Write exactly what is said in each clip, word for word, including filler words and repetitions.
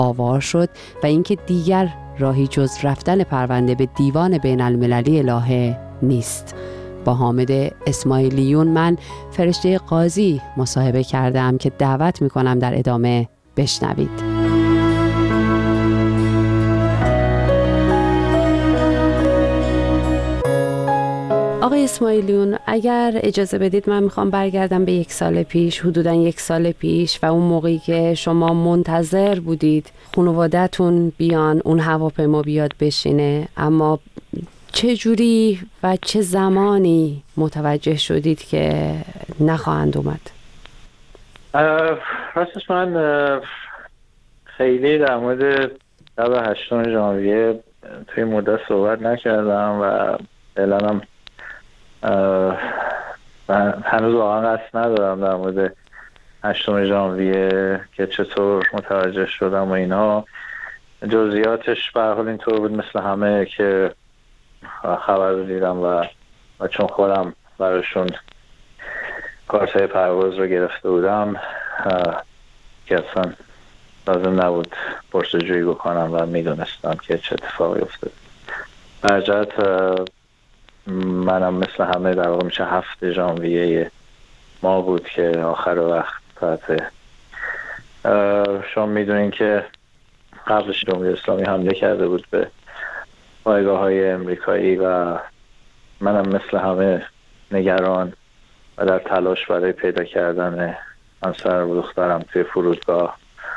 آوار شد و اینکه دیگر راهی جز رفتن پرونده به دیوان بین المللی لاهه نیست. با حامد اسماعیلیون من فرشته قاضی مصاحبه کردم که دعوت میکنم در ادامه بشنوید. آقای اسماعیلیون، اگر اجازه بدید من میخوام برگردم به یک سال پیش، حدوداً یک سال پیش و اون موقعی که شما منتظر بودید خانواده‌تون بیان، اون هواپیما بیاد بشینه، اما چه جوری و چه زمانی متوجه شدید که نخواهند اومد؟ راستش من خیلی در مورد شب هشتم ژانویه توی مدت صحبت نکردم و الانم من هنوز واقعا قصد ندارم در مورد هشتم ژانویه که چطور متوجه شدم و اینا. جزئیاتش به هر حال اینطور بود مثل همه که خبر رو دیدم و, و چون خودم براشون کارتای پرواز رو گرفته بودم که اصلا لازم نبود پرسجویی بکنم و میدونستم که چه اتفاقی افتاد. برجت منم مثل همه در واقع میشه هفت ژانویه ما بود که آخر وقت ساعت شما میدونین که قبلش جمهوری اسلامی حمله کرده بود به پایگاه های امریکایی و منم مثل همه نگران و در تلاش برای پیدا کردن همسر و دخترم توی فرودگاه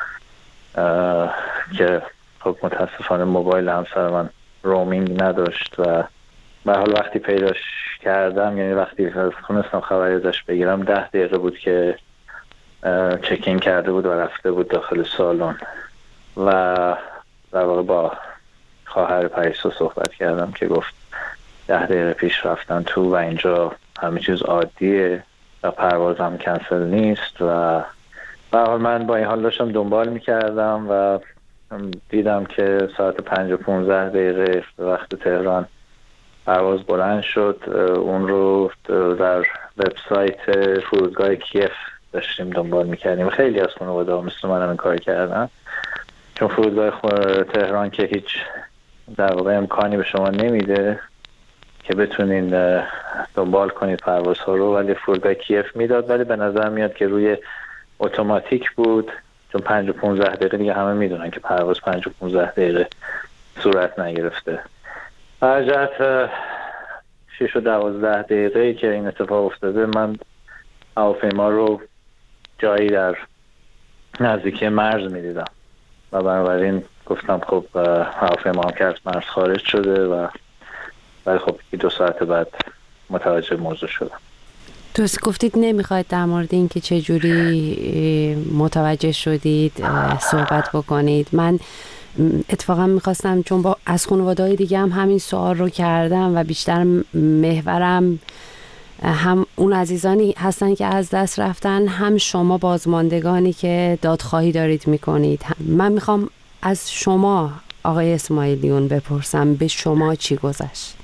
که خب متاسفانه موبایل همسر من رومینگ نداشت و به حال وقتی پیداش کردم، یعنی وقتی تونستم خبری ازش بگیرم، ده دقیقه بود که چکین کرده بود و رفته بود داخل سالن و در واقع با خواهر پریسا صحبت کردم که گفت ده دقیقه پیش رفتن تو و اینجا همه چیز عادیه و پرواز هم کنسل نیست و به حال من با این حال داشتم دنبال میکردم و دیدم که ساعت پنج و پونزده دقیقه وقت تهران پرواز بلند شد. اون رو در وبسایت فرودگاه کیف داشتیم دنبال میکردیم. خیلی از خانواده ها مثل من هم این کار کردن، چون فرودگاه تهران که هیچ در واقع امکانی به شما نمیده که بتونین دنبال کنید پروازها رو، ولی فرودگاه کیف میداد، ولی به نظر میاد که روی اتوماتیک بود، چون پنج و پونزده دقیقه دیگه همه میدونن که پرواز پنج و پونزده دقیقه صورت نگرفته. برجت شش و دوازده دقیقه که این اتفاق افتاده من هواپیما رو جایی در نزدیکی مرز میدیدم و بنابراین گفتم خب هواپیما هم که از مرز خارج شده و ولی خب دو ساعت بعد متوجه موضوع شدم. دوست گفتید نمیخواید در مورد این که چجوری متوجه شدید صحبت بکنید. من اتفاقا میخواستم، چون با از خانواده‌های دیگه هم همین سوال رو کردم و بیشتر محورم هم اون عزیزانی هستن که از دست رفتن، هم شما بازماندگانی که دادخواهی دارید میکنید. من میخوام از شما آقای اسماعیلیون بپرسم به شما چی گذشت؟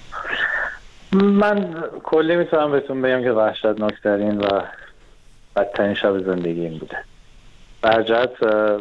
من کلی میتونم بهتون بگم که وحشتناکترین و بدترین شب زندگیم بوده. برجت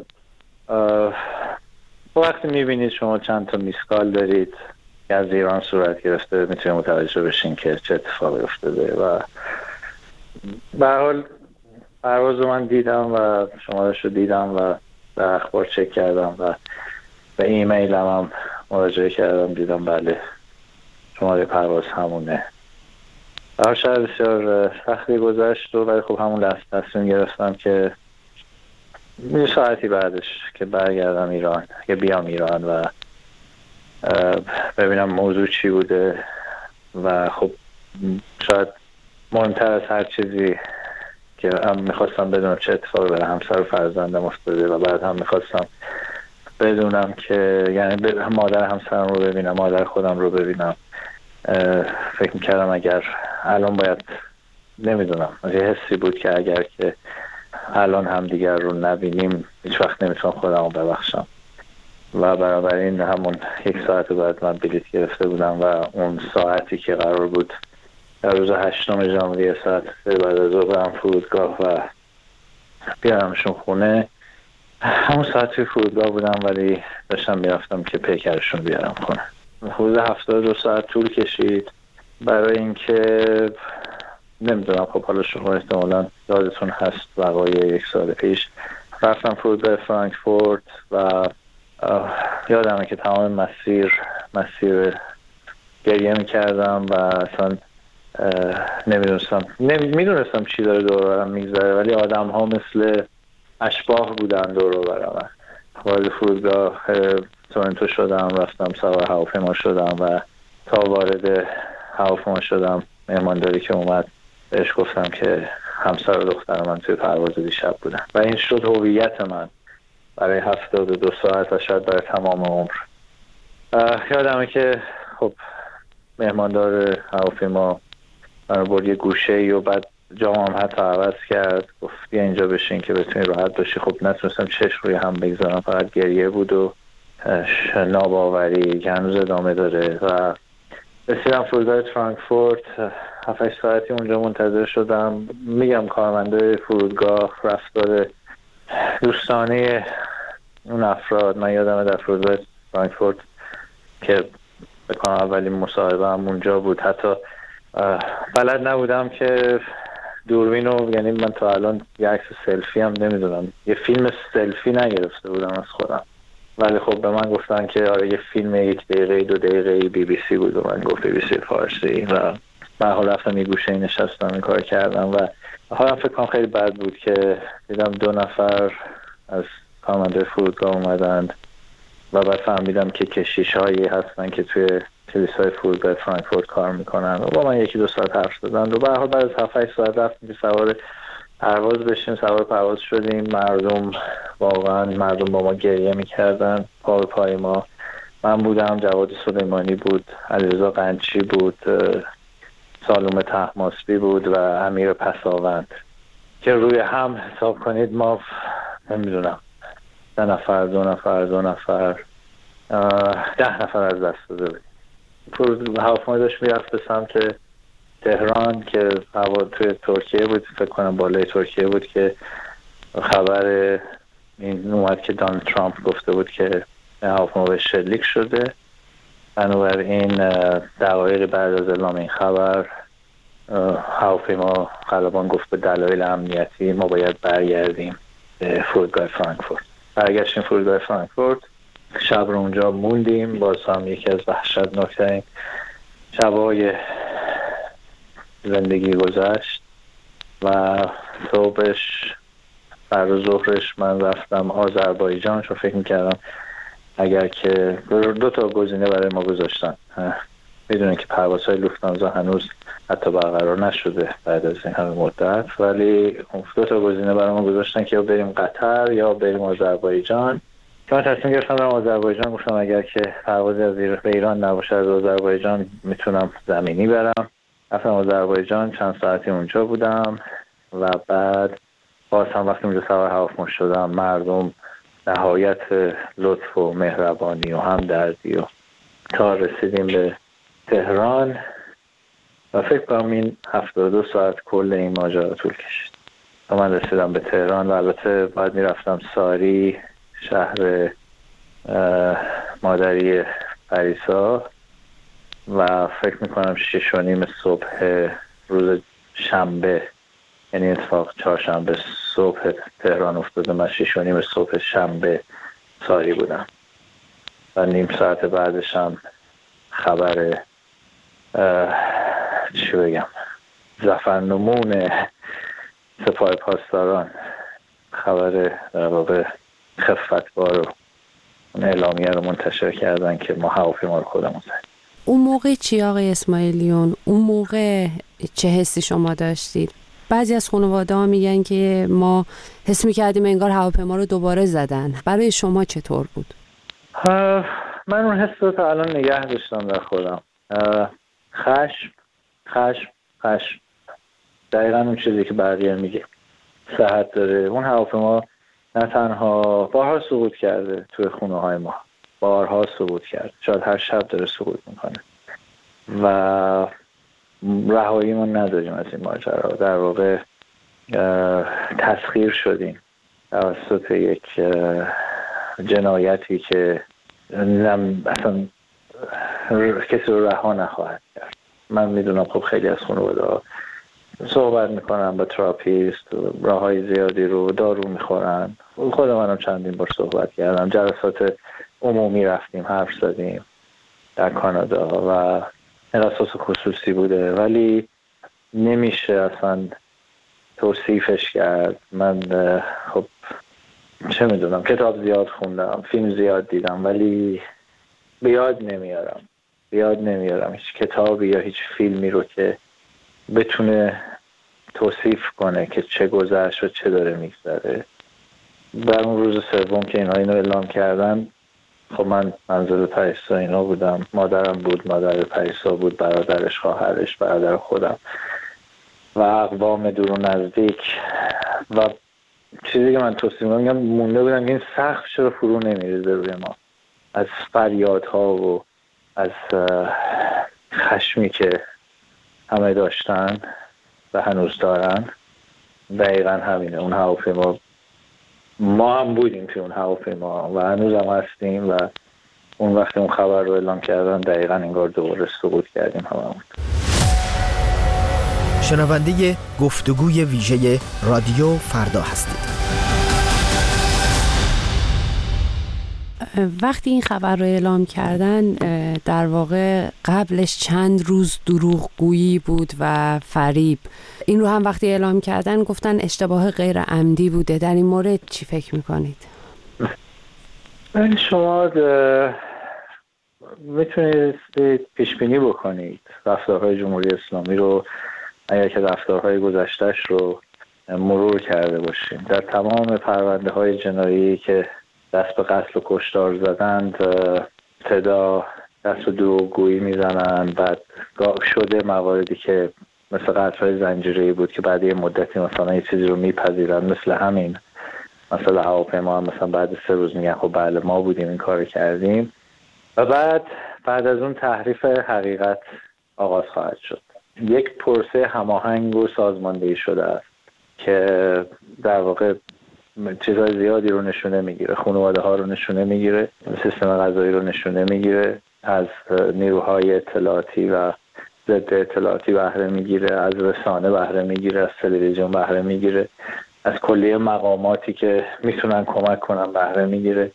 وقتی میبینید شما چند تا میسکال دارید که از ایران صورت گرفته، میتونید متوجه بشین که چه اتفاقی افتاده و به هر حال پرواز رو من دیدم و شمارش رو دیدم و در اخبار چک کردم و به ایمیل هم, هم مراجعه کردم، دیدم بله شماره پرواز همونه. هر شب بسیار سختی گذشت و ولی خب همون لحظه تصمیم گرفتم که یه ساعتی بعدش که برگردم ایران، که بیام ایران و ببینم موضوع چی بوده و خب شاید مهمتر از هر چیزی که هم میخواستم بدونم چه اتفاقی برای همسر و فرزندم افتاده و بعد هم میخواستم بدونم که یعنی مادر همسرم رو ببینم، مادر خودم رو ببینم. فکر میکردم اگر الان باید، نمیدونم، یه حسی بود که اگر که الان هم دیگر رو نبینیم هیچ وقت نمیتونم خودم رو ببخشم و بنابراین همون یک ساعت بعد من بلیط گرفته بودم و اون ساعتی که قرار بود در روز هشتم ژانویه ساعت سه بعد از ظهر برم فرودگاه و بیارمشون خونه، همون ساعت توی فرودگاه بودم، ولی داشتم میرفتم که پیکرشون بیارم خونه. حدود هفتاد و دو ساعت طول کشید برای اینکه نمیدونم، خب حالا شما احتمالا یادتون هست وقایع یک سال پیش رفتم فرودگاه فرانکفورت و یادمه که تمام مسیر مسیر گریه میکردم و اصلا نمیدونستم نمیدونستم چی داره دور برم میگذره، ولی آدم ها مثل اشباح بودن دور برم. وارد فرودگاه تورنتو شدم، رفتم سوار هواپیما شدم و تا وارد هواپیما شدم مهمانداری که اومد بهش گفتم که همسر و دختر من توی پرواز دیشب بودن و این شد هویت من برای هفتاد و دو ساعت و شاید برای تمام عمر. یادمه که خب مهماندار هواپیما من برد یه گوشه ای و بعد جامم حتی عوض کرد، گفت بیا اینجا بشین که بتونی راحت باشی. خب نتونستم چشم روی هم بگذارم، فقط گریه بود و ناباوری که هنوز ادامه داره. و رسیدم فرودگاه فرانکفورت، هفت ساعتی اونجا منتظر شدم. میگم کارمنده فرودگاه، رفتار دوستانه اون افراد، من یادمه در فرودگاه فرانکفورت که بکنم اولین مصاحبه هم اونجا بود، حتی بلد نبودم که دوربینو، یعنی من تا الان یه عکس سلفی هم نمیدونم، یه فیلم سلفی نگرفته بودم از خودم، ولی خب به من گفتن که آره یه فیلم یک دقیقه دو دقیقه بی بی سی بود و من گفت بی بی سی فارسی و من حالا رفتم یه گوشه نشستم این کار کردم و حالا فکر کنم خیلی بد بود که دیدم دو نفر از کارمنده فرودگاه اومدند و بعد فهمیدم که کشیش هایی هستن که توی کلیسای فرودگاه فرانکفورت کار میکنن و با من یکی دو ساعت حرف زدن و به هر حال بعد از هفت هشت ساعت رفتیم که سوار پرواز بشیم. سوار پرواز شدیم، مردم واقعا مردم با ما گریه میکردن، پا به پای ما. من بودم، جواد سلیمانی بود، علیرضا قنچی بود، سالومه طهماسبی بود و امیر پساوند که روی هم حساب کنید ما نمیدونم ده نفر دو نفر دو نفر ده نفر از دست داده بودیم. هواپیما داشت میرفت به سمت تهران که هوا توی ترکیه بود، فکر کنم بالای ترکیه بود که خبر این اومد که دونالد ترامپ گفته بود که هواپیما به شلیک شده. بنابراین دقایق بعد از اعلام این خبر هواپیما خلبان گفت به دلایل امنیتی ما باید برگردیم به فرودگاه فرانکفورت. برگشتیم فرودگاه فرانکفورت، شب رو اونجا موندیم. باز هم یکی از وحشتناکترین شبای زندگی گذشت و صبحش بعد از ظهرش من رفتم آذربایجان، چون فکر میکردم اگر که دو تا گزینه برای ما گذاشتن، میدونن که پروازهای لوفتانزا هنوز حتی برقرار نشده بعد از این همه مدت، ولی دو تا گزینه برای ما گذاشتن که یا بریم قطر یا بریم آذربایجان. که من تصمیم گرفتم برم آذربایجان. گفتم اگر که پروازی از ایران نباشه از آذربایجان میتونم زمینی برم. رفتم آذربایجان، چند ساعتی اونجا بودم و بعد باز هم وقتی اونجا سوار هواپیما شدم مردم نهایت لطف و مهربانی و همدردی و تا رسیدیم به تهران و فکر کنم این هفتاد و دو ساعت کل این ماجرا طول کشید و من رسیدم به تهران. و البته بعد میرفتم ساری، شهر مادری پریسا، و فکر میکنم شش و نیم صبح روز شنبه، یعنی اتفاق چهارشنبه صبح تهران افتاده، من شش و نیم صبح شنبه ساری بودم و نیم ساعت بعدش هم خبر چی بگم ظفرنمون سپاه پاسداران، خبر در واقع خفتبار و اون اعلامیه رو منتشر کردن که ما هواپیما رو خودمون زدیم. اون موقع چی آقای اسماعیلیون؟ اون موقع چه حسی شما داشتید؟ بعضی از خانواده ها میگن که ما حس میکردیم انگار هواپیما رو دوباره زدن. برای شما چطور بود؟ من اون حس رو تا الان نگه داشتم در خودم. خشم خشم خشم دقیقا اون چیزی که بقیه میگه صحت داره. اون هواپیما نه تنها بارها سقوط کرده توی خونه های ما، بارها سقوط کرده، شاید هر شب داره سقوط میکنه و رهایی ما نداریم از این ماجرا. در واقع تسخیر شدیم توسط یک جنایتی که اصلا کسی رو رها نخواهد کرد. من میدونم خب خیلی از خانواده صحبت میکنن با تراپیست، راههای زیادی رو دارو میخورن. خود منم چندین بار صحبت کردم، جلسات عمومی رفتیم، حرف زدیم در کانادا و احساس خصوصی بوده، ولی نمیشه اصلا توصیفش کرد. من خب چه میدونم، کتاب زیاد خوندم، فیلم زیاد دیدم، ولی به یاد نمیارم به یاد نمیارم هیچ کتابی یا هیچ فیلمی رو که بتونه توصیف کنه که چه گذشت و چه داره میگذره. در اون روز سوم که اینا اینو اعلام کردن، خب من منزل پریسا اینا بودم، مادرم بود، مادر پریسا بود، برادرش، خواهرش، برادر خودم و اقوام دور و نزدیک و چیزی که من توصیف میگم مونده بودم که این سقف چرا فرو نمیریزه روی ما، از فریادها و از خشمی که همه داشتن و هنوز دارن. دقیقا همینه، اون هواپیما ما هم بودیم توی اون هواپیما و هنوز هم هستیم و اون وقتی اون خبر رو اعلام کردن دقیقا انگار دوباره سقوط کردیم هممون. شنونده گفتگوی ویژه رادیو فردا هستید. وقتی این خبر رو اعلام کردن، در واقع قبلش چند روز دروغ گویی بود و فریب. این رو هم وقتی اعلام کردن گفتن اشتباه غیر عمدی بوده. در این مورد چی فکر میکنید؟ شما میتونید پیش بینی بکنید رفتارهای جمهوری اسلامی رو اگر که رفتارهای گذشتهش رو مرور کرده باشیم. در تمام پرونده های جنایی که دست به قتل و کشتار زدند، ابتدا دست به دروغگویی میزنن، بعد شده مواردی که مثل قتل‌های زنجیره‌ای بود که بعد یه مدتی مثلا یه چیزی رو میپذیرن، مثل همین مثلا هواپیما هم مثلا بعد سه روز میگن خب بله ما بودیم این کار کردیم و بعد بعد از اون تحریف حقیقت آغاز خواهد شد. یک پروسه هماهنگ و سازماندهی شده است که در واقع چیزهای زیادی رو نشونه میگیره، خانواده ها رو نشونه میگیره، سیستم قضایی رو نشونه میگیره، از نیروهای اطلاعاتی و ضد اطلاعاتی بهره میگیره، از رسانه بهره میگیره، از تلویزیون بهره میگیره، از کلیه مقاماتی که میتونن کمک کنن بهره میگیره.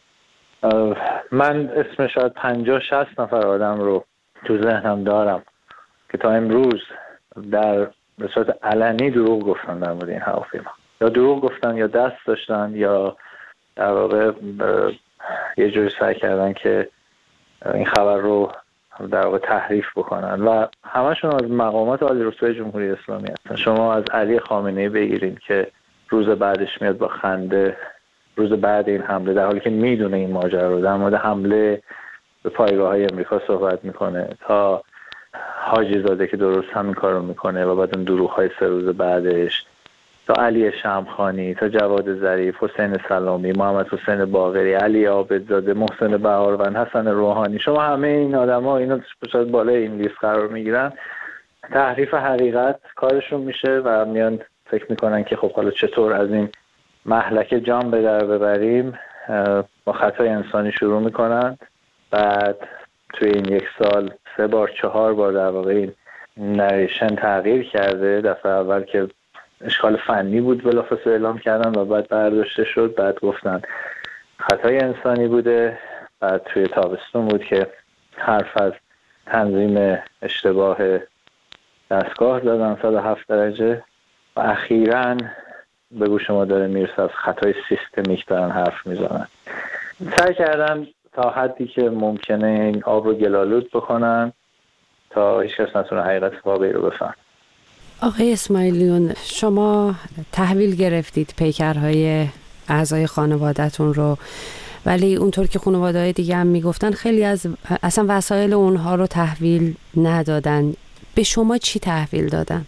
من اسم شاید پنجاه شصت نفر آدم رو تو ذهنم دارم که تا امروز در به صورت علنی دروغ گفتن در مورد این هواپیما، یا دروغ گفتن یا دست داشتن یا در واقع یه جوری سعی کردن که این خبر رو در واقع تحریف بکنن و همشون از مقامات عالی رتبه جمهوری اسلامی هستن. شما از علی خامنه‌ای بگیرید که روز بعدش میاد با خنده، روز بعد این حمله، در حالی که میدونه این ماجرا رو، در مورد حمله به پایگاه‌های امریکا صحبت میکنه، تا حاجی زاده که درست همین کار رو میکنه و بعد اون دروغ‌های سه روز بعدش، تا علی شمخانی، تا جواد ظریف، حسین سلامی، محمد حسین باقری، علی عابدزاده، محسن بهاروند، حسن روحانی. شما همه این آدم‌ها اینا شاید بالای این لیست قرار میگیرن. تحریف حقیقت کارشون میشه و میان فکر میکنن که خب حالا چطور از این مهلکه جان به در ببریم. با خطای انسانی شروع میکنن، بعد توی این یک سال سه بار چهار بار در واقع این نریشن تغییر کرده. دفعه اول که اشکال فنی بود بلافاصله اعلام کردن و بعد برداشته شد، بعد گفتن خطای انسانی بوده، بعد توی تابستون بود که حرف از تنظیم اشتباه دستگاه زدن صد و هفت درجه و اخیراً به گوش ما داره میرسه از خطای سیستمیک دارن حرف میزنن. سعی کردن تا حدی که ممکنه این آب رو گلالود بکنن تا هیچ کس نتونه حقیقت واقعی رو بفهم. آقای اسماعیلیون، شما تحویل گرفتید پیکرهای اعضای خانواده‌تون رو، ولی اونطور که خانواده‌های دیگه هم میگفتن خیلی از اصلا وسایل اونها رو تحویل ندادن. به شما چی تحویل دادن؟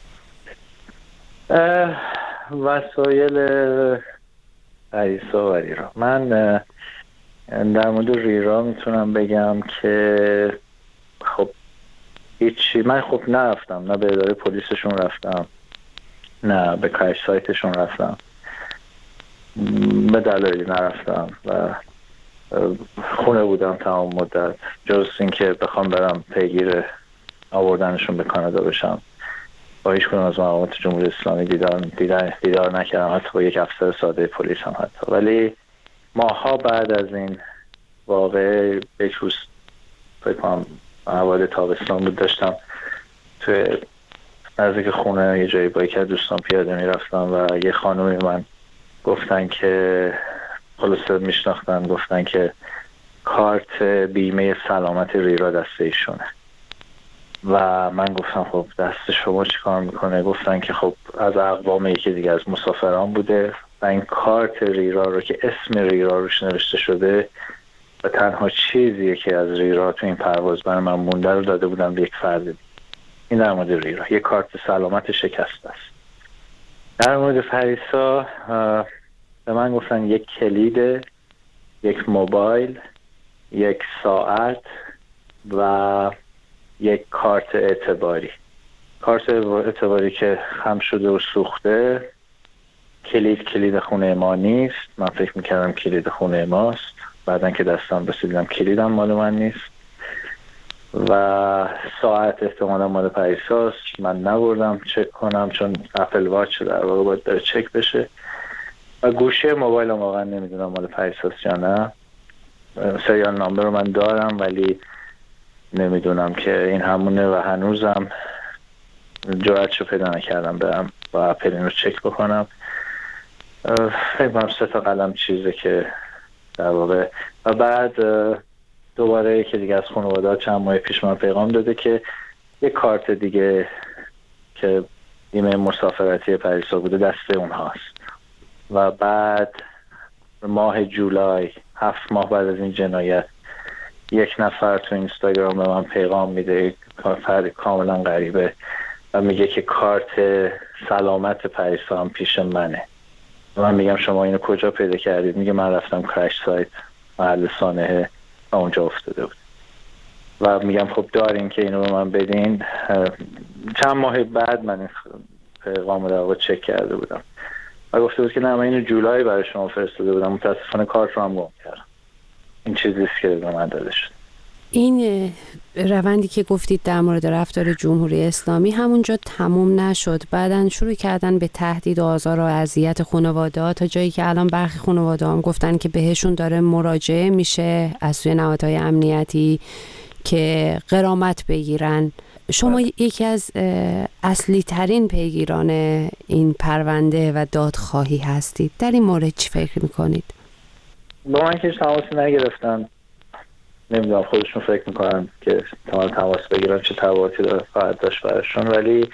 وسایل پریسا و ریرا. من در مورد ریرا میتونم بگم که خب هیچی، من خب نرفتم، نه به اداره پلیسشون رفتم، نه به کرش سایتشون رفتم به دلایلی نرفتم و خونه بودم تمام مدت، جز اینکه بخوام برم پیگیر آوردنشون به کانادا بشم با هیچ کنون از مقامات جمهوری اسلامی دیدار, دیدار, دیدار نکردم، حتی با یک افسر ساده پلیس هم حتی. ولی ماها بعد از این واقعه یک روز فکر کنم اول تابستان بود، داشتم توی نزدیک خونه یه جایی با یک از دوستان پیاده میرفتم و یه خانومی من گفتن که خلاصه میشناختن، گفتن که کارت بیمه سلامت ریرا دست ایشونه و من گفتم خب دست شما چی کار میکنه؟ گفتن که خب از اقوام یکی دیگه از مسافران بوده و این کارت ریرا رو که اسم ریرا روش نوشته شده و تنها چیزیه که از ریرا تو این پرواز برای من مونده رو داده بودم به یک فرد دیگه. این در مورد ریرا یک کارت سلامت شکسته است. در مورد پریسا به من گفتن یک کلید، یک موبایل، یک ساعت و یک کارت اعتباری. کارت اعتباری که خم شده و سوخته. کلید کلید خونه ما نیست. من فکر میکردم کلید خونه ماست، بعدن که دستم رسیدم کلیدم مال من نیست. و ساعت احتمالا مال پریساست، من نبردم چک کنم چون اپل واچ در واقع باید داره چک بشه. و گوشه موبایلم واقعا نمیدونم مال پریساست یا نه. سریال نامبر رو من دارم ولی نمیدونم که این همونه و هنوزم جرأتشو پیدا نکردم برم با اپل این رو چک بکنم. فکر کنم سه تا قلم چیزه که در واقع. و بعد دوباره که دیگه از خانواده چند ماه پیش من پیغام داده که یک کارت دیگه که بیمه مسافرتی پریسا بوده دسته اونهاست. و بعد ماه جولای، هفت ماه بعد از این جنایت، یک نفر تو اینستاگرام به من پیغام میده، فرد کاملا غریبه و میگه که کارت سلامت پریسا هم پیش منه. و من میگم شما اینو کجا پیدا کردید؟ میگه من رفتم کرش سایت محل سانحه و اونجا افتاده بود. و میگم خب دارین که اینو به من بدین. چند ماه بعد من این پیغام رو در چک کرده بودم و گفته بود که نه من اینو جولای برای شما فرستاده بودم، متاسفانه کارت رو هم گم کردم. این چیزیست که به من داده شد. این روندی که گفتید در مورد رفتار جمهوری اسلامی همونجا تموم نشد، بعدن شروع کردن به تهدید و آزار و اذیت خانواده‌ها تا جایی که الان برخی خانواده هم گفتن که بهشون داره مراجعه میشه از سوی نهادهای امنیتی که غرامت بگیرن. شما یکی از اصلی ترین پیگیران این پرونده و دادخواهی هستید. در این مورد چی فکر میکنید؟ با من که تماسی نگرفتن، نمیدونم خودشون فکر میکنن که تمام تماس بگیرن چه تبعاتی داره خواهد داشت برشون، ولی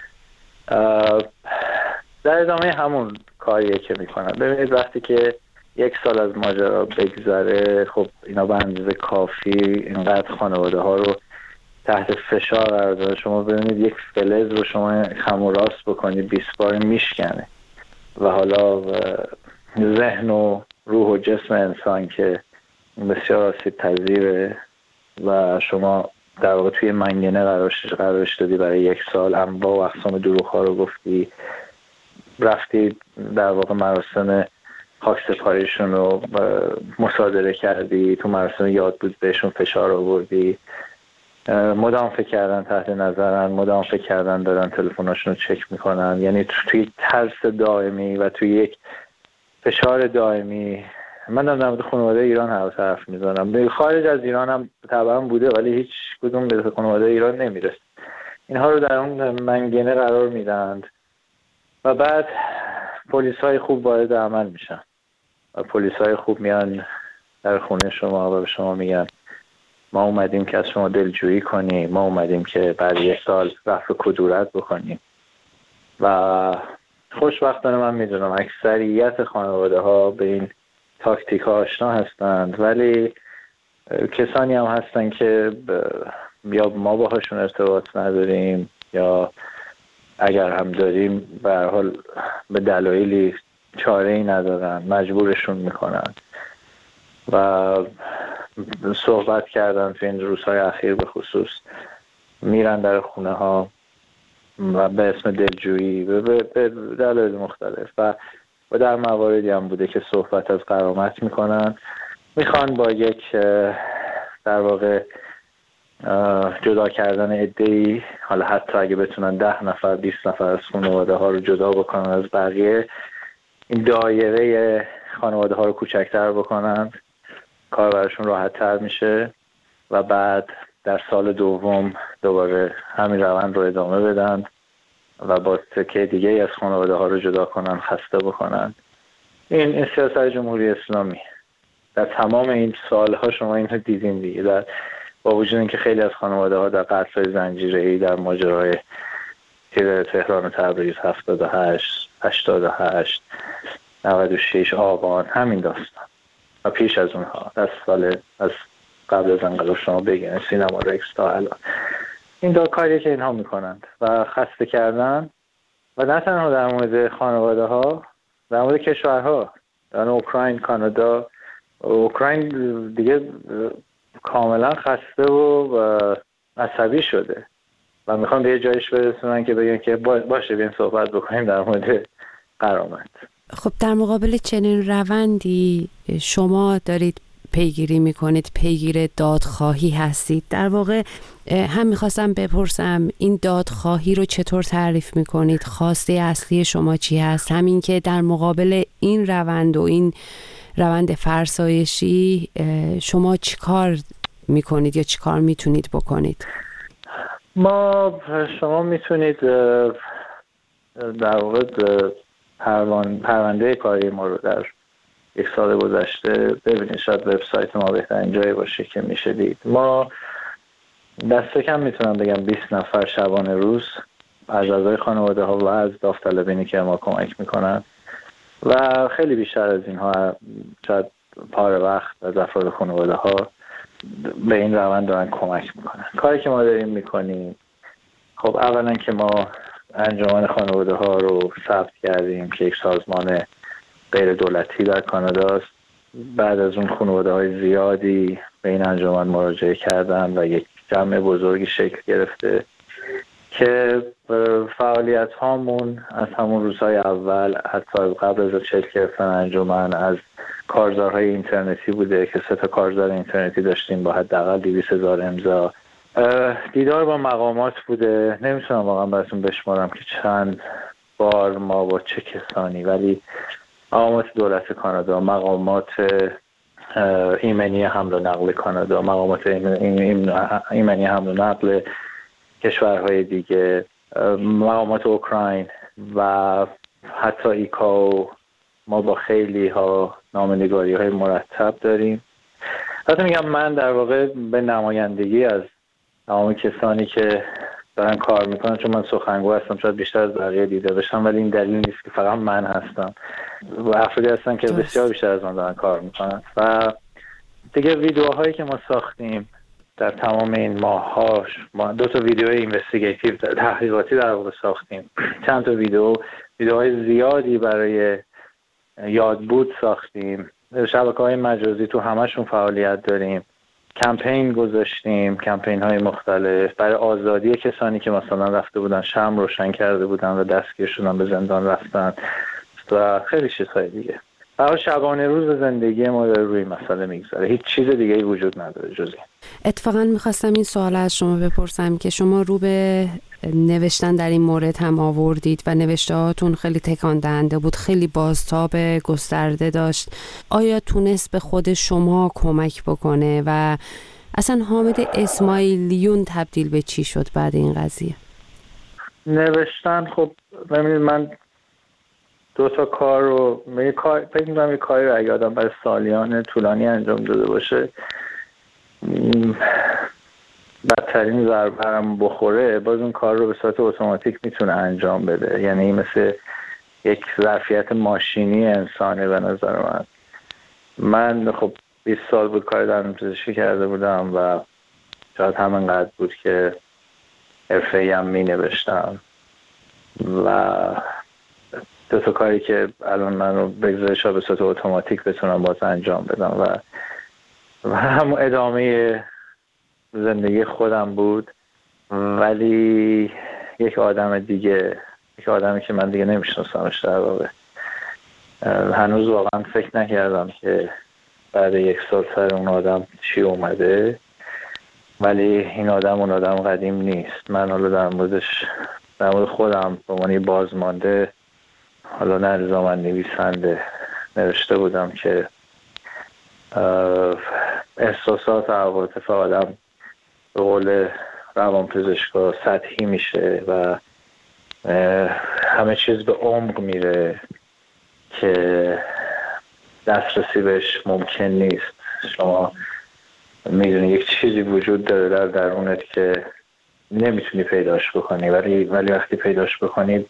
در ادامه همون کاریه که میکنن. ببینید وقتی که یک سال از ماجرا بگذره، خب اینا به اندازه کافی اینقدر خانواده ها رو تحت فشار قرار داده. شما ببینید یک فلز رو شما خم و راست بکنی بیست بار میشکنه و حالا ذهن و روح و جسم انسان که بسیار آسیب پذیره و شما در واقع توی منگنه قرارش قرارش دادی برای یک سال، انواع و اقسام دروغ‌ها رو گفتی، رفتی در واقع مراسم خاکسپاریشون رو مصادره کردی، تو مراسم یاد بود بهشون فشار آوردی، مدام فکر کردن تحت نظرن، مدام فکر کردن دارن تلفناشون رو چک میکنن، یعنی توی ترس دائمی و توی یک فشار دائمی. من در مورد خانواده ایران هر طرف میزنم، خارج از ایران هم طبعا بوده ولی هیچ کدوم به خانواده ایران نمیرسه. اینها رو در اون منگنه قرار میدند و بعد پلیس های خوب وارد عمل میشن و پلیس های خوب میان در خونه شما و به شما میگن ما اومدیم که از شما دلجویی کنیم، ما اومدیم که بعد یک سال رفع کدورت بکنیم. و خوشبختانه من میدونم اکثریت خانواده ها به این تاکتیک ها آشنا هستند، ولی کسانی هم هستن که یا ما باهاشون ارتباط نداریم یا اگر هم داریم به هر حال به دلایلی چاره ای ندارن، مجبورشون میکنن و صحبت کردن تو این روزهای اخیر به خصوص میرن در خونه ها و به اسم دلجویی به دلایل مختلف و و در مواردی هم بوده که صحبت از غرامت میکنن، میخوان با یک در واقع جدا کردن عده‌ای، حالا حتی اگه بتونن ده نفر بیست نفر از خانواده ها رو جدا بکنن از بقیه، این دایره خانواده ها رو کوچکتر بکنن، کار براشون راحت تر میشه و بعد در سال دوم دوباره همین روند رو ادامه بدن و با تکه دیگه از خانواده ها رو جدا کنن، خسته بکنن. این, این سیاست جمهوری اسلامی در تمام این سالها شما اینو دیدین دیگه. در با وجود اینکه خیلی از خانواده ها در قتل زنجیره‌ای در ماجرای تیر تهران و تبریز هفتاد و هشت، هشتاد و هشت، نود و شش آبان همین داستان و پیش از اونها از سال از قبل از انقلاب شما بگین سینما رکس تا الان، این دو کاری که اینها میکنند و خسته کردن و نه تنها در مورد خانواده ها، در مورد کشورها، یعنی اوکراین، کانادا. اوکراین دیگه کاملا خسته و عصبی شده و میخوان به یه جایش برسونن که بگن که باشه بیاین صحبت بکنیم در مورد غرامت. خب در مقابل چنین روندی شما دارید پیگیری میکنید، پیگیر دادخواهی هستید. در واقع هم میخواستم بپرسم این دادخواهی رو چطور تعریف میکنید؟ خواسته اصلی شما چی هست؟ همین که در مقابل این روند و این روند فرسایشی شما چی کار میکنید یا چی کار میتونید بکنید؟ ما شما میتونید در واقع پرونده کاری ما رو در یک سال گذشته ببینید، شاید وبسایت ما بهترین جایی باشه که میشه دید. ما دست کم میتونم بگم بیست نفر شبانه روز از اعضای خانواده ها و از داوطلبینی که ما کمک میکنن و خیلی بیشتر از اینها شاید پاره وقت از افراد خانواده ها به این روند دارن کمک میکنن. کاری که ما داریم میکنیم، خب اولا که ما انجمن خانواده ها رو ثبت کردیم که یک سازمان غیر دولتی در کانادا است. بعد از اون خانواده های زیادی به این انجمن مراجعه کردن و یک جمع بزرگی شکل گرفته که فعالیت هامون از همون روزهای اول حتی از قبل از شکل گرفتن انجمن از کارزارهای اینترنتی بوده که سه تا کارزار اینترنتی داشتیم با حداقل دویست هزار امضا. دیدار با مقامات بوده، نمیتونم واقعا براتون بشمارم که چند بار ما با چه کسانی، ولی مقامات دولت کانادا، مقامات ایمنی حمل و نقل کانادا، مقامات ایمنی حمل و نقل کشورهای دیگه، مقامات اوکراین و حتی ایکاو، ما با خیلی ها نامه‌نگاری های مرتب داریم. حتی میگم من در واقع به نمایندگی از تمام کسانی که دارن کار میکنن، چون من سخنگو هستم، شاید بیشتر از بقیه دیده بشم، ولی این دلیل نیست که فقط من هستم و افرادی هستن که بسیار بیشتر از من دارن کار میکنن. و دیگه ویدیوهایی که ما ساختیم در تمام این ماه‌ها، ما دو تا ویدیو اینوستیگیتیو تحقیقاتی در واقع ساختیم، چند تا ویدیو ویدیوهای زیادی برای یادبود ساختیم، شبکه‌های مجازی تو همشون فعالیت داریم، کمپین گذاشتیم، کمپین های مختلف برای آزادی کسانی که مثلا رفته بودن شمع روشن کرده بودن و دستگیر شدن به زندان رفتن و خیلی چیزهای دیگه. برای شبانه روز زندگی ما داره روی مسئله میگذاره، هیچ چیز دیگه ای وجود نداره جز این. اتفاقا میخواستم این سوال از شما بپرسم که شما رو به نوشتن در این مورد هم آوردید و نوشته هاتون خیلی تکان دهنده بود، خیلی بازتاب گسترده داشت. آیا تونست به خود شما کمک بکنه و اصلا حامد اسماعیلیون تبدیل به چی شد بعد این قضیه؟ نوشتن، خب ببینید من دو تا کار رو می کار فکر می‌کنم، یه کاری رو اگه آدم برای سالیان طولانی انجام داده باشه، بدترین ضربه هم بخوره، باز اون کار رو به صورت اتوماتیک میتونه انجام بده. یعنی مثل یک ظرفیت ماشینی انسانه به نظر من. من خب بیست سال بود کار دندانپزشکی کرده بودم و شاید همینقدر بود که حرفه‌ای هم می نوشتم و دو تا کاری که الان من رو بگذارش به صورت اتوماتیک بتونم باز انجام بدم و و هم ادامه زندگی خودم بود، ولی یک آدم دیگه، یک آدمی که من دیگه نمیشناسمش در واقع هنوز واقعا فکر نکردم که بعد یک سال سر اون آدم چی اومده، ولی این آدم اون آدم قدیم نیست. من حالا در موردش در مورد خودم به عنوان بازمانده، حالا نه الزاماً نویسنده، نوشته بودم که احساسات و عواطف آدم به قول روانپزشکا سطحی میشه و همه چیز به عمق میره که دسترسی بهش ممکن نیست. شما میدونی یک چیزی وجود داره در درونت که نمیتونی پیداش بکنی، ولی ولی وقتی پیداش بکنی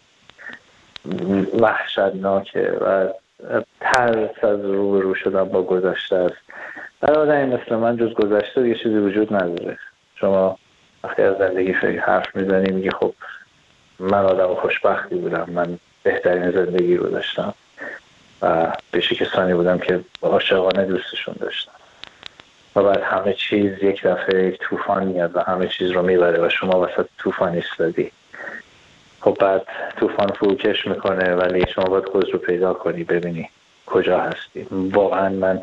وحشتناکه و ترس از رو رو شدن با گذشته است. برای آدمی مثل من جز گذشته یه چیزی وجود نداره. شما وقتی از زندگی فکر حرف میزنی میگی خب من آدم خوشبختی بودم، من بهترین زندگی رو داشتم و بهش کسانی بودم که عاشقانه دوستشون داشتم، و بعد همه چیز یک دفعه یک طوفان میاد و همه چیز رو میبره و شما وسط طوفان ایستادی. خب بعد طوفان فروکش میکنه، ولی شما باید خودت رو پیدا کنی، ببینی کجا هستی. واقعا من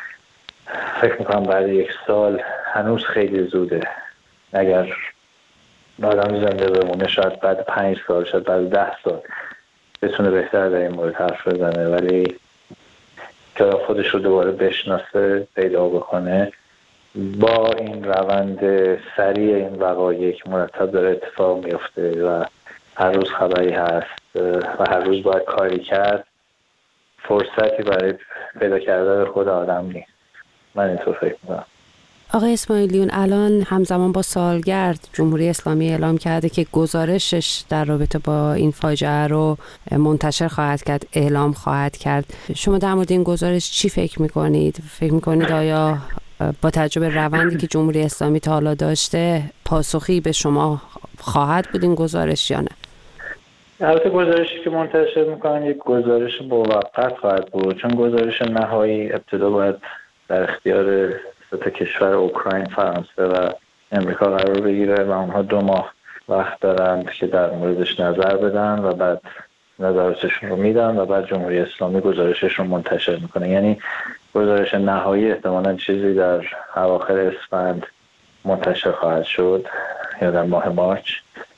فکر میکنم بعد یک سال هنوز خیلی زوده. اگر آدم زنده بمونه شاید بعد پنج سال، شاید بعد ده سال بتونه بهتر در این مورد حرف بزنه، ولی که خودش رو دوباره بشناسه، پیدا بکنه. با این روند سریع این وقایع که مرتب داره اتفاق میفته و هر روز خبری هست و هر روز باید کاری کرد، فرصتی برای پیدا کردن خود آدم نیست. من اینطور فکر میکنم. آقای اسماعیلیون، الان همزمان با سالگرد جمهوری اسلامی اعلام کرده که گزارشش در رابطه با این فاجعه رو منتشر خواهد کرد، اعلام خواهد کرد. شما در مورد این گزارش چی فکر میکنید؟ فکر میکنید آیا با تجربه روندی که جمهوری اسلامی تا حالا داشته پاسخی به شما خواهد بود این گزارش یا نه؟ البته گزارشی که منتشر میکنن یک گزارش موقت خواهد بود، چون گزارش نهایی ابتدا باید در اختیار تا کشور اوکراین، فرانسه و امریکا قرار بگیره و اونها دو ماه وقت دارند که در موردش نظر بدن و بعد نظراتشون رو میدن و بعد جمهوری اسلامی گزارشش رو منتشر میکنه. یعنی گزارش نهایی احتمالاً چیزی در اواخر اسفند منتشر خواهد شد یا در ماه مارچ،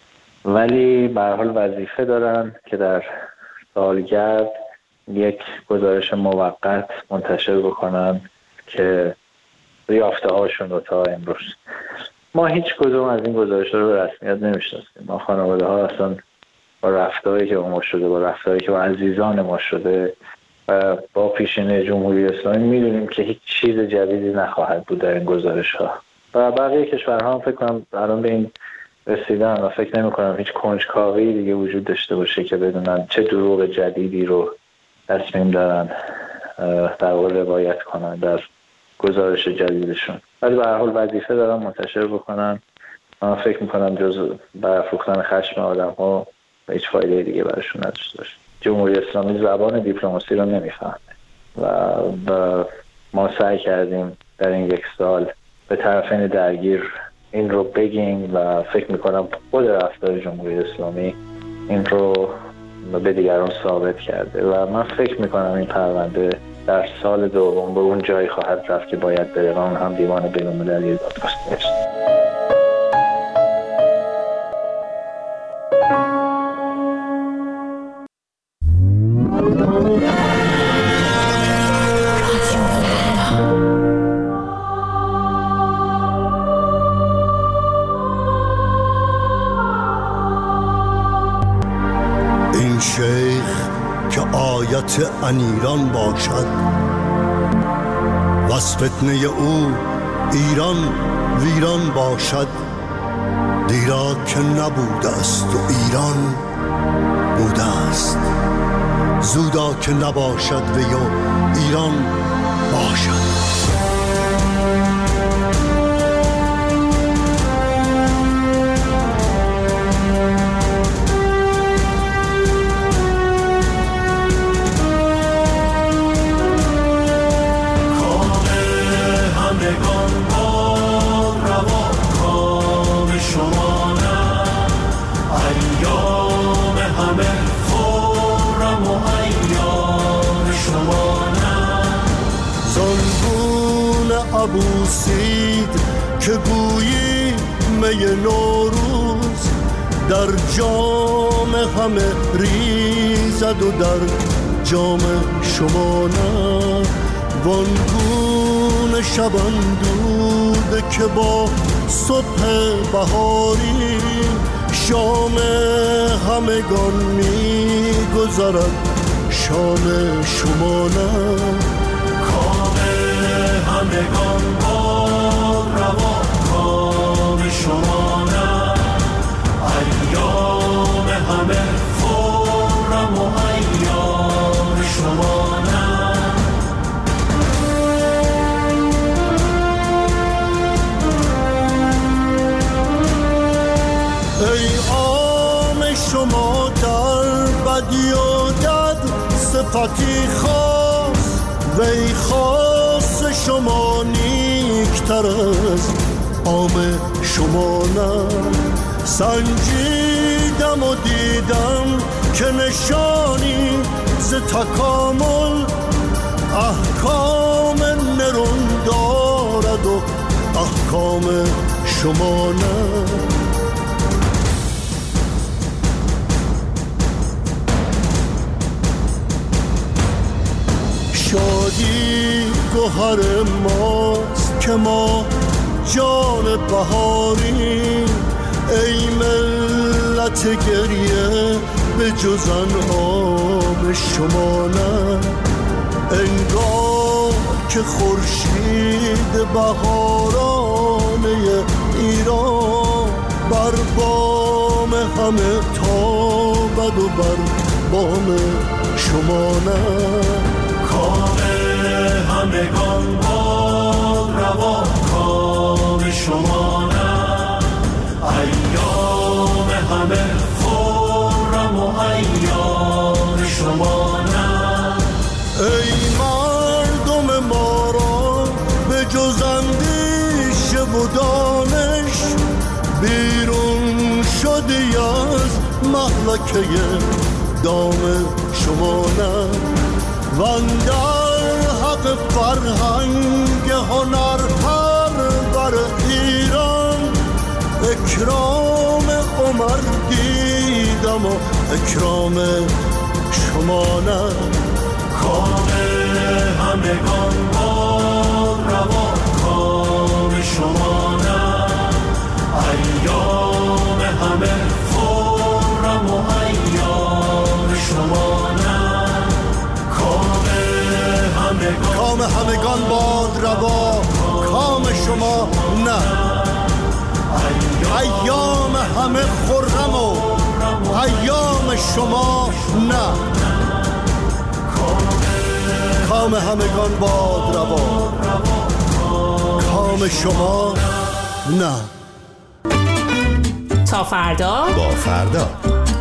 ولی به هر حال وظیفه دارن که در سالگرد یک گزارش موقت منتشر بکنن که یافته هاشون رو تا امروز. ما هیچ کدوم از این گزارش رو به رسمیت نمیشناسیم. ما خانواده ها اصلا با رفتاری که با ما شده، با رفتاری که با عزیزان ما شده و با پیشینه جمهوری اسلامی میدونیم که هیچ چیز جدیدی نخواهد بود در این گزارش ها. و بقیه کشورها هم فکر کنم الان به این رسیدن و فکر نمی کنم هیچ کنجکاوی دیگه وجود داشته باشه که بدونن چه دروغ جدیدی رو تصمیم دارن در واقع روایت کنن در گزارش جدیدشون. ولی به هر حال وظیفه دارن منتشر بکنن. من فکر میکنم جز برافروختن خشم آدم ها و هیچ فایده دیگه براشون نداشته باشه. جمهوری اسلامی زبان دیپلماسی رو نمیفهمه و, و ما سعی کردیم در این یک سال به طرفین درگیر این رو بگیم و فکر میکنم خود رفتار جمهوری اسلامی این رو به دیگران ثابت کرده و من فکر میکنم این پرونده در سال دوم به اون جایی خواهد رفت که باید بره و اون هم دیوان بین‌المللی دادگستری است. این شیخ که آیت انیران باشد و از فتنه او ایران ویران باشد، دیرا که نبوده است و ایران بوده است، زودا که نباشد و یا ایران باشد. پرسید که گویی می نوروز در جام همه ریزد و در جام شما نه. وانگونه شبان دوده که با صبح بهاری شام همگان می گذرد شام شما نه. کام همگان باد روا کام شما نه. ایام همه خرم و ایام شما نه. ای عام شما در بدی و دد صفتی خاص وی خاص شما نیکتر از عام شما نه. سنجیدم و دیدم که نشانی ز تکامل احکام نرون دارد و احکام شما نه. شادی گوهر ماست که ما جان بهاری. ای ملت گریه به جز انعام شما نه. انگار که خورشید بهارانه ایران بر بام همه تابد و بر بام شما نه. کام همگان باد روا کام شما نه. ایام همه خرم و ایام شما نه. ای مردم ما را به جز اندیشه و دانش بیرون شدی از مهلکه دام شما نه. واندر حق فرهنگ هنر پرور ایران اکرام عمر دیدم و اکرام شما نه. کام همگان باد روا کام شما نه. ایام همه خرم و ایام شما نه. کام همگان باد روا کام شما نه. ایام همه خرم و ایام شما نه. کام همگان باد روا کام شما نه. تا فردا با فردا.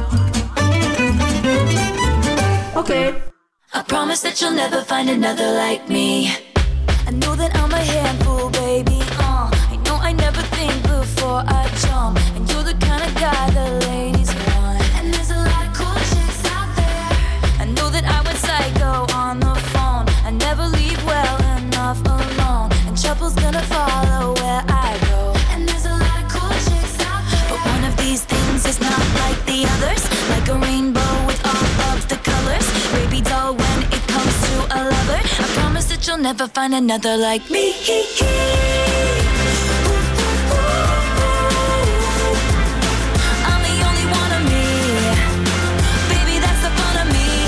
اوکی. I promise that you'll never find another like me. I know that I'm a handful, baby. Uh, I know I never think before I jump, and you're the kind of guy the ladies want. And there's a lot of cool chicks out there. I know that I went psycho on the phone. I never leave well enough alone, and trouble's gonna follow where I go. And there's a lot of cool chicks out there, but one of these things is not like the others. Like a rainbow with all of the colors. Baby doll, when it comes to a lover, I promise that you'll never find another like me. I'm the only one of me. Baby, that's the fun of me.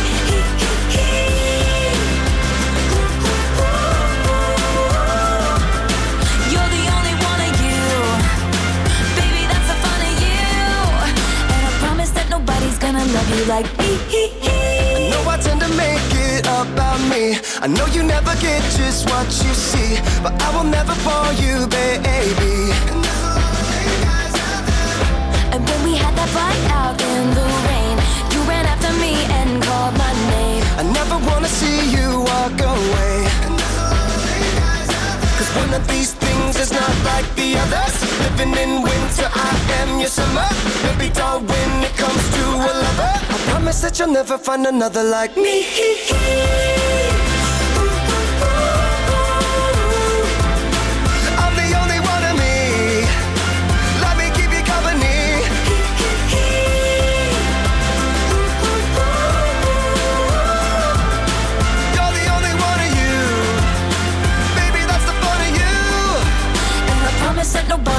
You're the only one of you. Baby, that's the fun of you. And I promise that nobody's gonna love you like me. I know I tend to make it about me. I know you never get just what you see, but I will never bore you, baby. And when we had that fight out in the rain, you ran after me and called my name. I never wanna see you walk away, cause one of these things is not like the others. Living in winter, I am your summer. Baby doll, when it comes to a lover, I promise that you'll never find another like me.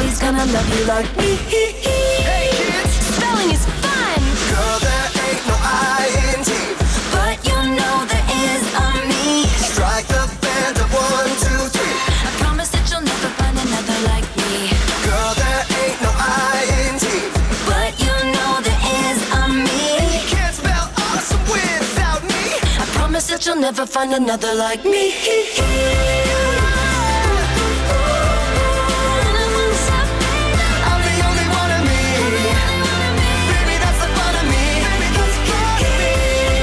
nobody's gonna love you like me. Hey kids, Spelling is fun, girl, there ain't no I in T. but you know there is on me. Strike the band of one, two, three. I promise that you'll never find another like me. Girl, there ain't no I in T. But you know there is on me. You can't spell awesome without me. I promise that you'll never find another like me. I'm the only one of me. Baby, that's the fun of me. Baby, that's the fun of me.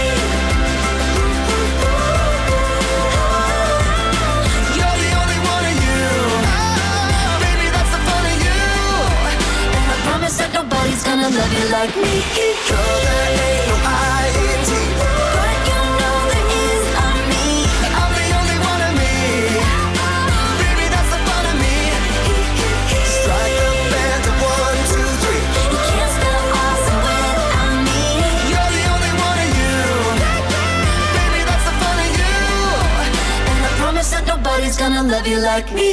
You're the only one of you. Baby, that's the fun of you. And I promise that nobody's gonna love you like me. Girl, there ain't no I in T. But you know there is on me. I'm the only one of me. Baby, that's the fun of me. Strike the band of one, two, three. You can't spell awesome without me. You're the only one of you. Baby, that's the fun of you. And I promise that nobody's gonna love you like me.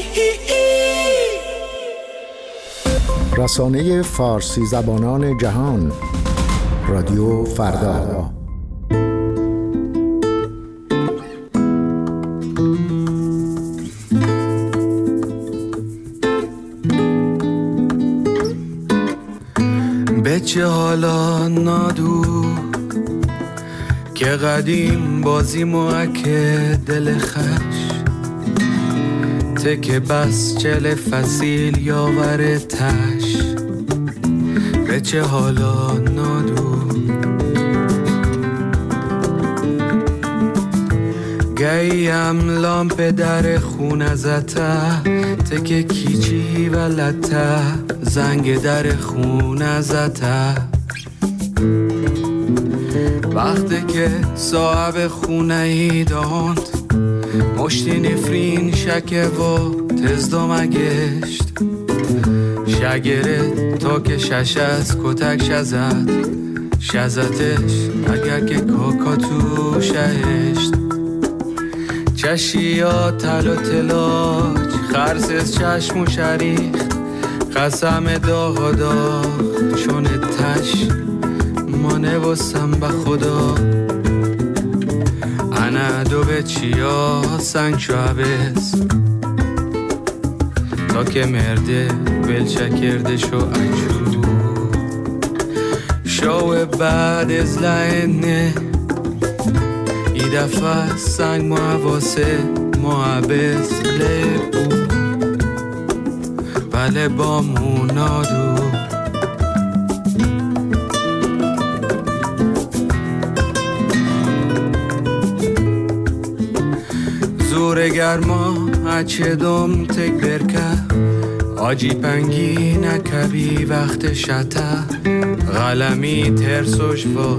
رسانه فارسی زبانان جهان رادیو فردا. به چه حالا نادو که قدیم بازی موکه دل خش تکه بس چل فصیل یاور تش به چه حالا نادو گیم لامپ در خونه زته تکه کیچی و لته زنگ در خونه زته وقتی که صاحب خونه ای داند مشتی نفرین شکه و تزدام گشت شگره تا که شش از کتک شزد شزتش اگر که کاکا تو شهشت چشیا تل و تلاج خرسز چشم و شریخ قسم داغ و داغ چون تش ما نبستم به خدا انا دو به چیا سنگ شو عبز تا که مرده بلچه کرده شو اجو شو بعد از لعنه ای دفعه سنگ معواسه معبز لبو بله با مونادو زور گرما اچه دوم تک برکه آجی پنگی نکبی وقت شته غلمی ترسوش با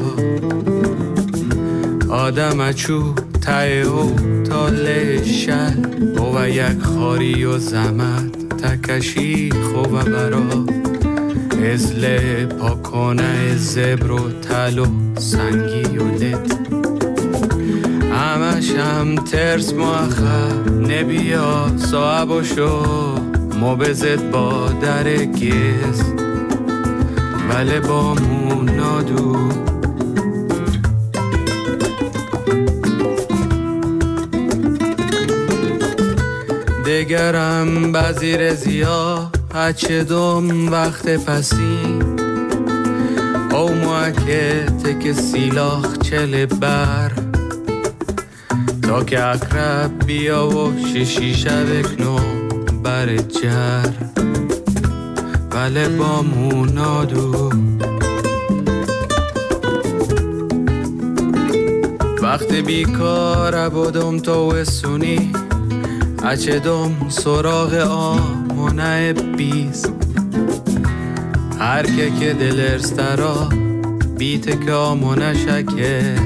آدم اچو تایه و تاله شل و یک خاری و زمد تکشی خوبه برا ازل پاکانه زبر و تل و سنگی و لد همش هم ترس مخه نبیا صاحب شو مبزد با در گیز ولی با مونادو دگرم بزیر زیا هچه دوم وقت پسی او موکه تک سیلاخ چل بر تا که اقرب بیا و ششی شبکنو بر جر ولی با مونادو وقت بیکار بودم تو وسونی اچه دوم سراغ آمونه بیز هر که که دل ارسترا بیت که آمونه شکه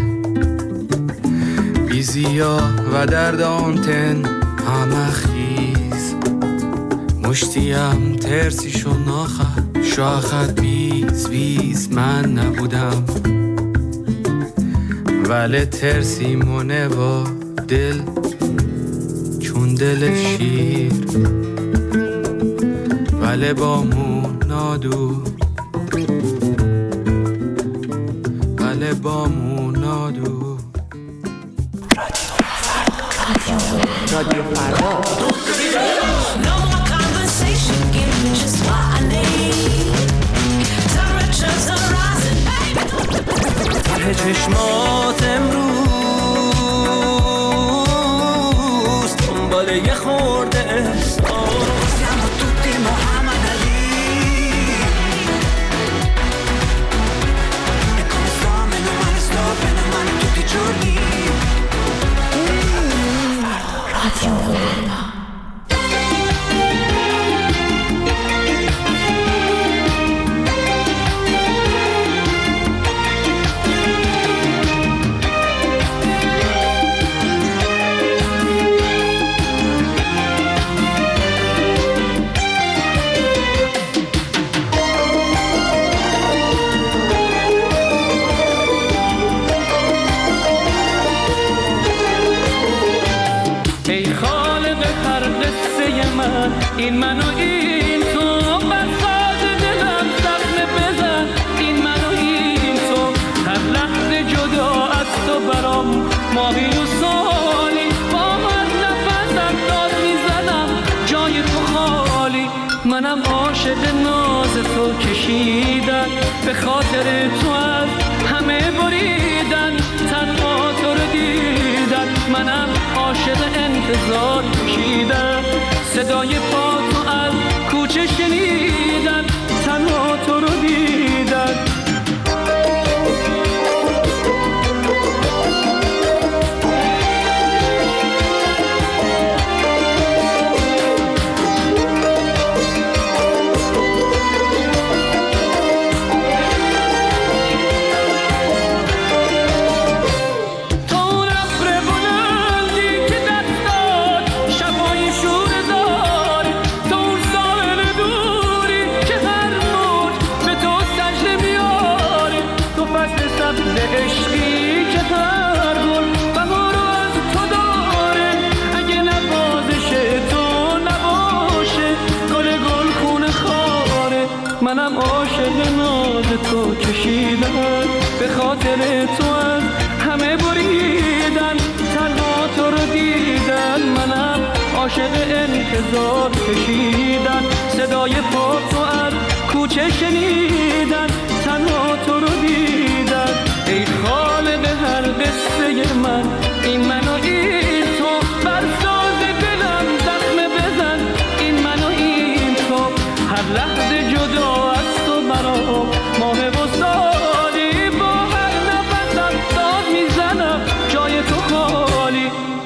بیزیا و درد آنتن همه خیز مشتیم ترسی شو ناخد شاخد بیز بیز من نبودم ولی ترسی مونه و دل چون دل شیر بله با مونادو، بله با مونادو. رادیو فردا. ته چشمات امروز دنبال یه خورده احساس siamo tutti Muhammad Ali e come sto meno male sto bene male tutti i giorni. Radio این من و این تو بر ساز دلم زخم بزن، این من و این تو هر لحظه جدا از تو برام ماهی و سالی، با هر نفسم داد میزنم جای تو خالی. منم عاشق ناز تو کشیدن، به خاطر تو از همه بریدن، تنها تو رو دیدن. منم عاشق انتظار کشیدن، صدای پا تو از کوچه شنیدن، تنها تو رو دیدن. منم عاشق ناز تو کشیدن، به خاطر تو از همه بریدن، تنها تو رو دیدن. منم عاشق انتظار کشیدن، صدای پا تو از کوچه شنیدن، تنها تو رو دیدن. ای خالق هر قصه من، این من و این تو بر ساز دلم زخم بزن، این من و این تو هر لحظه جدا از تو برام ماه و سالی، با هر نفسم داد میزنم جای تو خالی.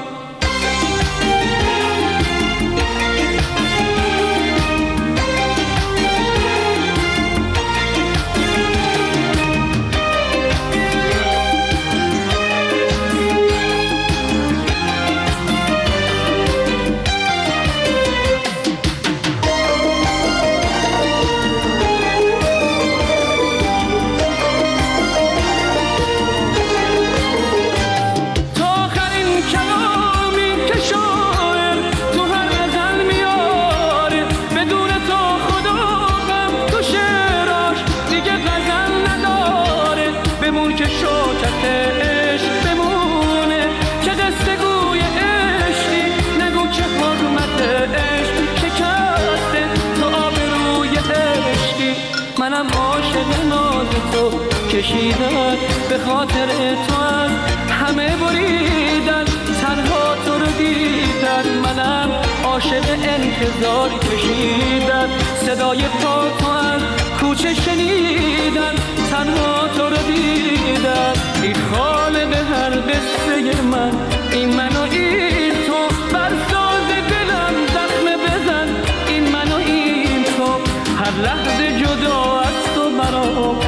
منم عاشق ناز تو کشیدن، به خاطر تو از همه بریدن، تنها تو رو دیدن. منم عاشق انتظار کشیدن، صدای پا تو از کوچه شنیدن، تنها تو رو دیدن. ای خالق هر قصه من، این من و این تو بر ساز دلم زخم بزن، این من و این تو هر لحظه جدا از تو برام